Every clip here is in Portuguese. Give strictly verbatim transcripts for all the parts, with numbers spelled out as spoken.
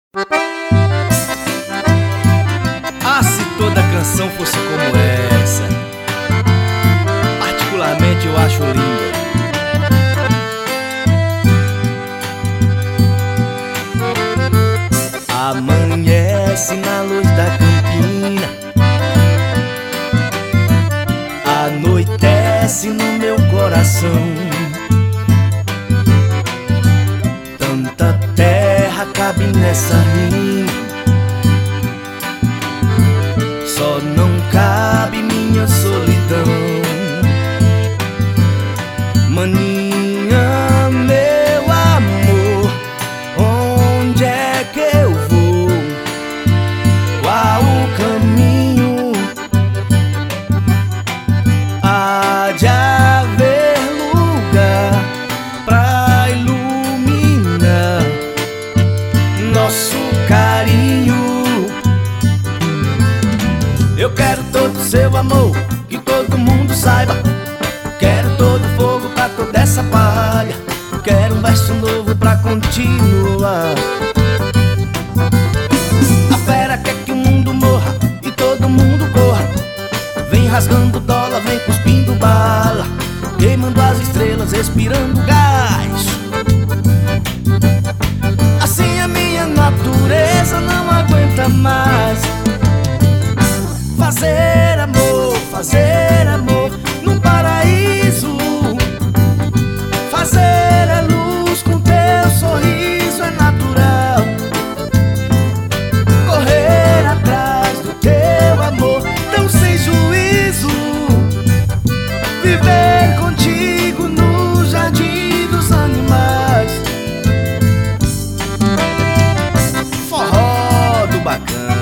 Ah, se toda canção fosse como essa. Particularmente eu acho linda. Amanhece na luz da campina, anoitece no meu coração. Tanta terra cabe nessa rima, só não cabe minha solidão. Maninha, meu amor, onde é que eu vou? Qual o caminho? Há de haver lugar pra iluminar nosso carinho. Eu quero todo seu amor, que todo mundo saiba. Quero todo fogo pra toda essa palha. Quero um verso novo pra continuar. A fera quer que o mundo morra e todo mundo corra. Vem rasgando dólar, vem cuspindo bala, queimando as estrelas, respirando gás. Assim a minha natureza não aguenta mais. Fazer amor, fazer amor num paraíso. Fazer a luz com teu sorriso é natural. Correr atrás do teu amor tão sem juízo. Viver contigo no jardim dos animais. Forró do bacana.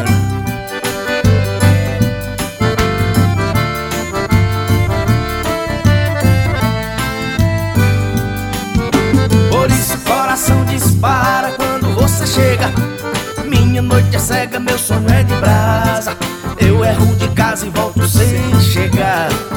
Por isso o coração dispara quando você chega. Minha noite é cega, meu sonho é de brasa. Eu erro de casa e volto sem chegar.